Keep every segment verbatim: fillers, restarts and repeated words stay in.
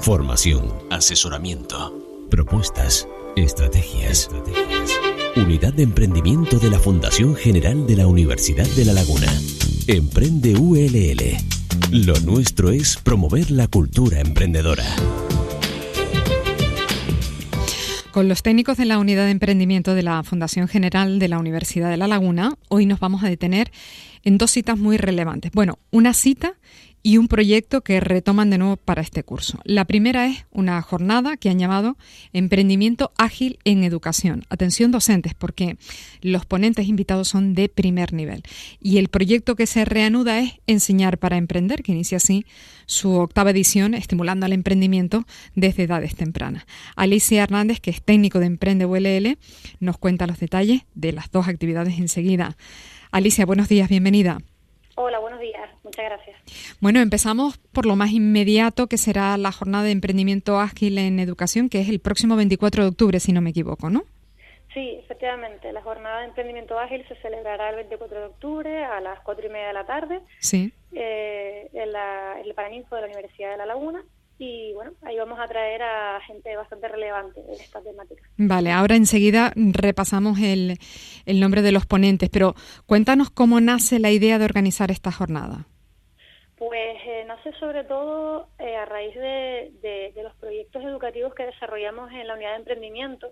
Formación, asesoramiento, propuestas, estrategias. estrategias. Unidad de Emprendimiento de la Fundación General de la Universidad de La Laguna. Emprende U L L. Lo nuestro es promover la cultura emprendedora. Con los técnicos de la Unidad de Emprendimiento de la Fundación General de la Universidad de La Laguna, hoy nos vamos a detener en dos citas muy relevantes. Bueno, una cita y un proyecto que retoman de nuevo para este curso. La primera es una jornada que han llamado Emprendimiento Ágil en Educación. Atención docentes, porque los ponentes invitados son de primer nivel. Y el proyecto que se reanuda es Enseñar para Emprender, que inicia así su octava edición, estimulando al emprendimiento desde edades tempranas. Alicia Hernández, que es técnico de Emprende U L L, nos cuenta los detalles de las dos actividades enseguida. Alicia, buenos días, bienvenida. Hola, buenos días. Muchas gracias. Bueno, empezamos por lo más inmediato, que será la jornada de emprendimiento ágil en educación, que es el próximo veinticuatro de octubre, si no me equivoco, ¿no? Sí, efectivamente. La jornada de emprendimiento ágil se celebrará el veinticuatro de octubre a las cuatro y media de la tarde. Sí. Eh, en, la, en el Paraninfo de la Universidad de La Laguna. Y bueno, ahí vamos a traer a gente bastante relevante en esta temática. Vale, ahora enseguida repasamos el, el nombre de los ponentes, pero cuéntanos cómo nace la idea de organizar esta jornada. Pues eh, nace sobre todo eh, a raíz de, de, de los proyectos educativos que desarrollamos en la unidad de emprendimiento,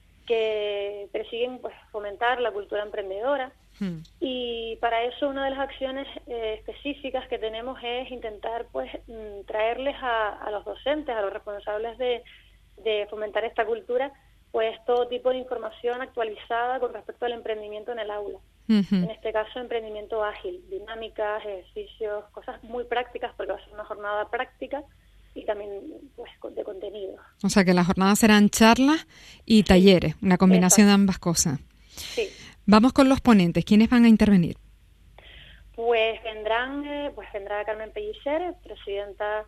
que persiguen pues fomentar la cultura emprendedora. Hmm. Y para eso una de las acciones eh, específicas que tenemos es intentar pues traerles a, a los docentes, a los responsables de, de fomentar esta cultura, pues todo tipo de información actualizada con respecto al emprendimiento en el aula. Uh-huh. En este caso, emprendimiento ágil, dinámicas, ejercicios, cosas muy prácticas, porque va a ser una jornada práctica y también pues de contenido. O sea que las jornadas serán charlas y talleres, sí, una combinación Exacto. de ambas cosas. Sí. Vamos con los ponentes. ¿Quiénes van a intervenir? Pues vendrán, eh, pues vendrá Carmen Pellicer, presidenta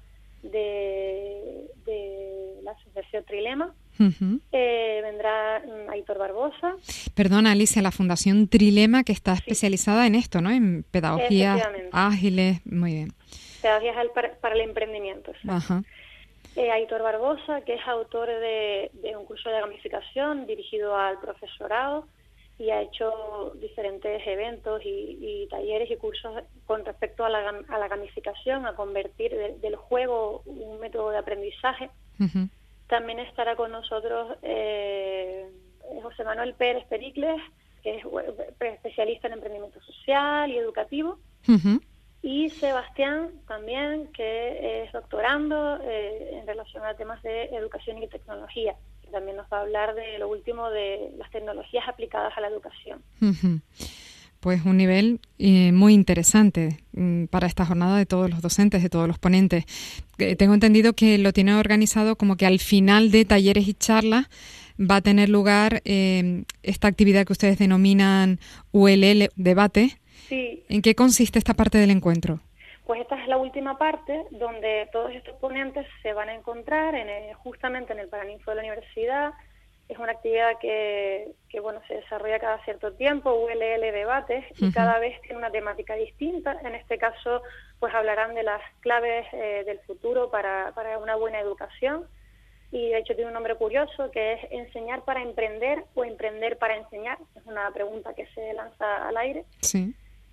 de, de la Asociación Trilema. Uh-huh. Eh, vendrá um, Aitor Barbosa. Perdona, Alicia, la Fundación Trilema, que está sí. especializada en esto, ¿no? En pedagogías ágiles. Muy bien. Pedagogías para, para el emprendimiento. Ajá. Eh, Aitor Barbosa, que es autor de, de un curso de gamificación dirigido al profesorado, y ha hecho diferentes eventos y, y talleres y cursos con respecto a la, a la gamificación, a convertir de, del juego un método de aprendizaje. Uh-huh. También estará con nosotros eh, José Manuel Pérez Pericles, que es especialista en emprendimiento social y educativo. Uh-huh. Y Sebastián también, que es doctorando eh, en relación a temas de educación y tecnología. También nos va a hablar de lo último de las tecnologías aplicadas a la educación. Uh-huh. Pues un nivel eh, muy interesante mm, para esta jornada de todos los docentes, de todos los ponentes. Eh, tengo entendido que lo tiene organizado como que al final de talleres y charlas va a tener lugar eh, esta actividad que ustedes denominan U L L, debate. Sí. ¿En qué consiste esta parte del encuentro? Pues esta es la última parte donde todos estos ponentes se van a encontrar en el, justamente en el Paraninfo de la Universidad. Es una actividad que, que bueno, se desarrolla cada cierto tiempo, U L L debates, y uh-huh. cada vez tiene una temática distinta. En este caso, pues hablarán de las claves eh, del futuro para, para una buena educación. Y de hecho tiene un nombre curioso, que es Enseñar para Emprender o Emprender para Enseñar. Es una pregunta que se lanza al aire. Sí.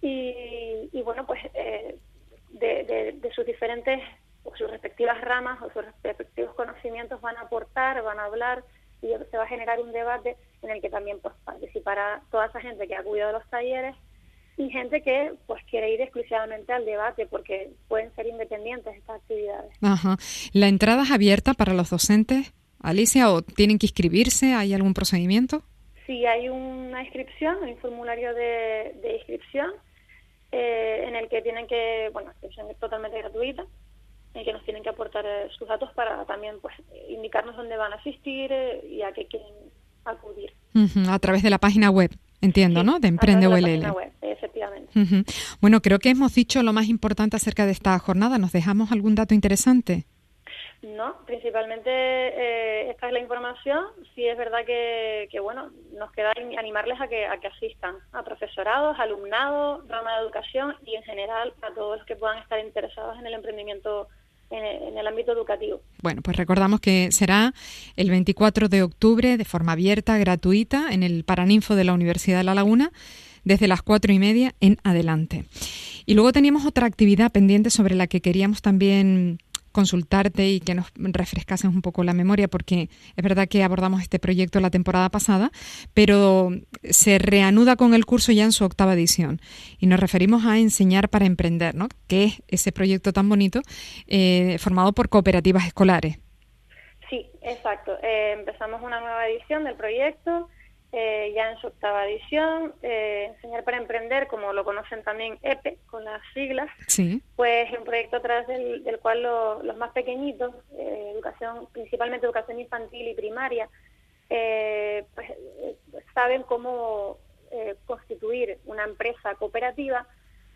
Y, y bueno, pues eh, de, de, de sus diferentes, o sus respectivas ramas o sus respectivos conocimientos van a aportar, van a hablar, y se va a generar un debate en el que también pues participará toda esa gente que ha acudido a los talleres y gente que pues quiere ir exclusivamente al debate, porque pueden ser independientes estas actividades. Ajá. ¿La entrada es abierta para los docentes, Alicia, o tienen que inscribirse? ¿Hay algún procedimiento? Sí, hay una inscripción, un formulario de, de inscripción eh, en el que tienen que, bueno, la inscripción es totalmente gratuita, en el que nos tienen que aportar eh, sus datos para también pues indicarnos dónde van a asistir eh, y a qué quieren acudir. Uh-huh. A través de la página web, entiendo, sí, ¿no? De Emprende U L L. A través de la página web, efectivamente. Uh-huh. Bueno, creo que hemos dicho lo más importante acerca de esta jornada. ¿Nos dejamos algún dato interesante? No, principalmente eh, esta es la información. Sí es verdad que, que bueno, nos queda animarles a que, a que asistan, a profesorados, alumnado, rama de educación y en general a todos los que puedan estar interesados en el emprendimiento en el, en el ámbito educativo. Bueno, pues recordamos que será el veinticuatro de octubre de forma abierta, gratuita, en el Paraninfo de la Universidad de La Laguna, desde las cuatro y media en adelante. Y luego teníamos otra actividad pendiente sobre la que queríamos también consultarte y que nos refrescases un poco la memoria, porque es verdad que abordamos este proyecto la temporada pasada, pero se reanuda con el curso ya en su octava edición y nos referimos a Enseñar para Emprender, ¿no? Que es ese proyecto tan bonito eh, formado por cooperativas escolares. Sí, exacto. Eh, empezamos una nueva edición del proyecto, eh, ya en su octava edición, eh, Enseñar para Emprender, como lo conocen también E P E, con las siglas. Sí. Pues es un proyecto a través del, del cual lo, los más pequeñitos, eh, educación, principalmente educación infantil y primaria, eh, pues eh, saben cómo eh, constituir una empresa cooperativa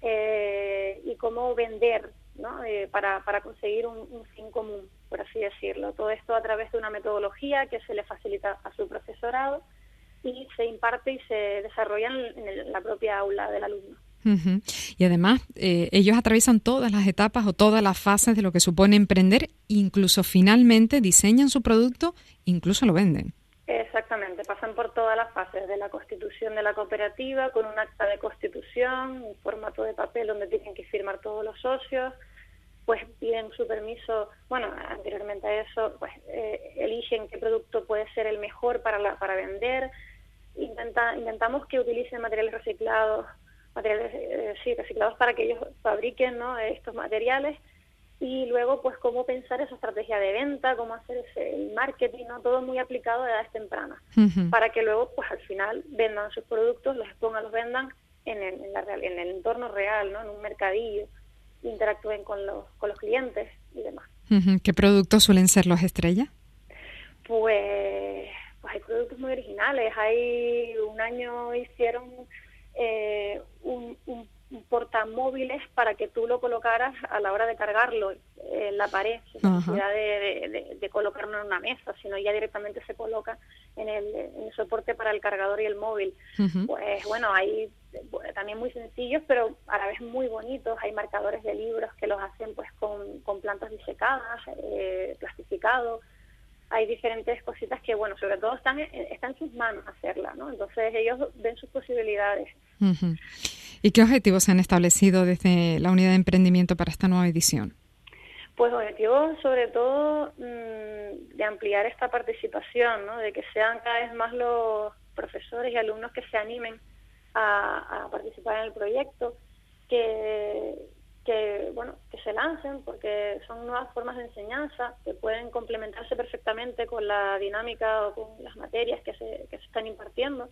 eh, y cómo vender, ¿no? Eh, para, para conseguir un, un fin común, por así decirlo. Todo esto a través de una metodología que se le facilita a su profesorado y se imparte y se desarrolla en, en la propia aula del alumno. Uh-huh. Y además, eh, ellos atraviesan todas las etapas o todas las fases de lo que supone emprender, incluso finalmente diseñan su producto, incluso lo venden. Exactamente, pasan por todas las fases de la constitución de la cooperativa, con un acta de constitución, un formato de papel donde tienen que firmar todos los socios, pues piden su permiso, bueno, anteriormente a eso, pues eh, eligen qué producto puede ser el mejor para, la, para vender, Intenta, intentamos que utilicen materiales reciclados, materiales eh, sí, reciclados para que ellos fabriquen, ¿no?, estos materiales, y luego pues cómo pensar esa estrategia de venta, cómo hacer ese, el marketing, ¿no?, todo muy aplicado a edades tempranas, uh-huh. para que luego pues al final vendan sus productos, los expongan, los vendan en el, en la real, en el entorno real, ¿no?, en un mercadillo, interactúen con los, con los clientes y demás. Uh-huh. ¿Qué productos suelen ser los estrellas? Pues, pues hay productos muy originales. Hay un año hicieron eh, un, un, un portamóviles para que tú lo colocaras a la hora de cargarlo en la pared, sin uh-huh. necesidad de, de, de colocarlo en una mesa, sino ya directamente se coloca en el, en el soporte para el cargador y el móvil. Uh-huh. Pues bueno, hay también muy sencillos, pero a la vez muy bonitos. Hay marcadores de libros que los hacen pues con, con plantas disecadas, eh, plastificados. Hay diferentes cositas que, bueno, sobre todo están, están en sus manos hacerlas, ¿no? Entonces ellos ven sus posibilidades. Uh-huh. ¿Y qué objetivos se han establecido desde la unidad de emprendimiento para esta nueva edición? Pues objetivos sobre todo mmm, de ampliar esta participación, ¿no? De que sean cada vez más los profesores y alumnos que se animen a, a participar en el proyecto, que... que bueno que se lancen, porque son nuevas formas de enseñanza que pueden complementarse perfectamente con la dinámica o con las materias que se, que se están impartiendo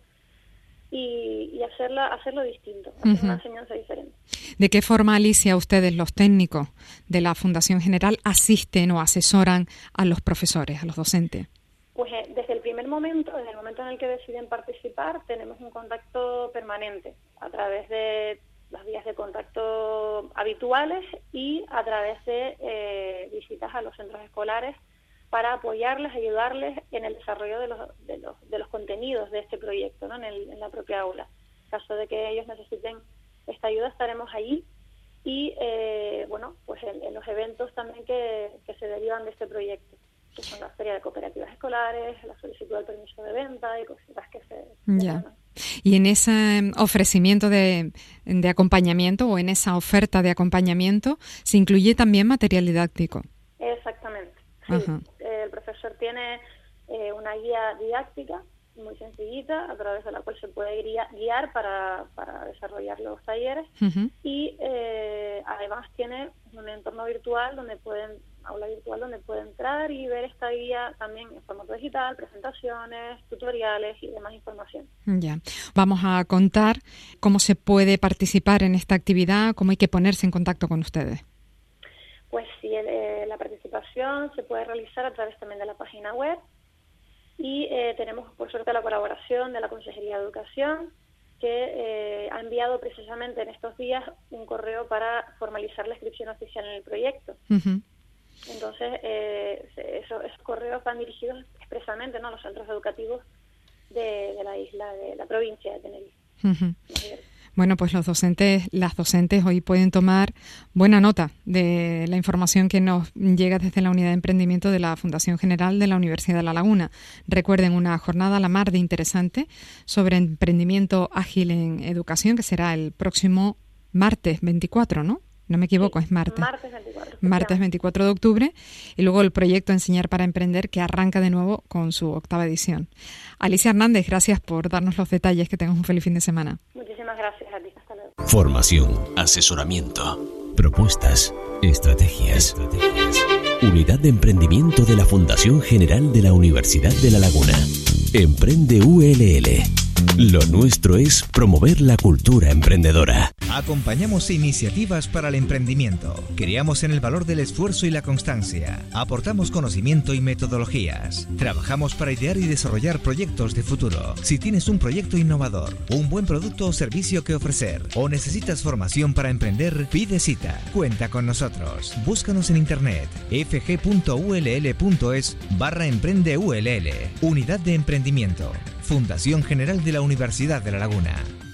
y, y hacerla hacerlo distinto, hacer uh-huh. una enseñanza diferente. ¿De qué forma, Alicia, ustedes, los técnicos de la Fundación General, asisten o asesoran a los profesores, a los docentes? Pues eh, desde el primer momento, desde el momento en el que deciden participar, tenemos un contacto permanente a través de las vías de contacto habituales y a través de eh, visitas a los centros escolares para apoyarles, ayudarles en el desarrollo de los de los, de los contenidos de este proyecto, ¿no?, en, el, en la propia aula. En caso de que ellos necesiten esta ayuda, estaremos allí y, eh, bueno, pues en, en los eventos también que, que se derivan de este proyecto, que son la feria de cooperativas escolares, la solicitud del permiso de venta y cositas que se... Ya. Y en ese ofrecimiento de, de acompañamiento o en esa oferta de acompañamiento se incluye también material didáctico. Exactamente. Sí. Uh-huh. El profesor tiene eh, una guía didáctica muy sencillita a través de la cual se puede guiar para, para desarrollar los talleres uh-huh. y eh, además tiene un entorno virtual donde pueden aula virtual donde puede entrar y ver esta guía también en formato digital, presentaciones, tutoriales y demás información. Ya. Vamos a contar cómo se puede participar en esta actividad, cómo hay que ponerse en contacto con ustedes. Pues sí, eh, la participación se puede realizar a través también de la página web y eh, tenemos por suerte la colaboración de la Consejería de Educación, que eh, ha enviado precisamente en estos días un correo para formalizar la inscripción oficial en el proyecto. Uh-huh. Entonces, eh, eso, esos correos van dirigidos expresamente, ¿no?, a los centros educativos de, de la isla, de la provincia de Tenerife. Uh-huh. Bueno, pues los docentes, las docentes hoy pueden tomar buena nota de la información que nos llega desde la Unidad de Emprendimiento de la Fundación General de la Universidad de La Laguna. Recuerden, una jornada a la mar de interesante sobre emprendimiento ágil en educación, que será el próximo martes veinticuatro, ¿no? No me equivoco, sí, es martes. Martes veinticuatro. Martes veinticuatro de octubre. Y luego el proyecto Enseñar para Emprender, que arranca de nuevo con su octava edición. Alicia Hernández, gracias por darnos los detalles. Que tengas un feliz fin de semana. Muchísimas gracias a ti. Hasta luego. Formación, asesoramiento, propuestas, estrategias. estrategias. Unidad de Emprendimiento de la Fundación General de la Universidad de La Laguna. Emprende U L L. Lo nuestro es promover la cultura emprendedora. Acompañamos iniciativas para el emprendimiento. Creamos en el valor del esfuerzo y la constancia. Aportamos conocimiento y metodologías. Trabajamos para idear y desarrollar proyectos de futuro. Si tienes un proyecto innovador, un buen producto o servicio que ofrecer, o necesitas formación para emprender, pide cita. Cuenta con nosotros. Búscanos en internet f g punto u l l punto es barra emprende U L L. Unidad de Emprendimiento. Fundación General de la Universidad de La Laguna.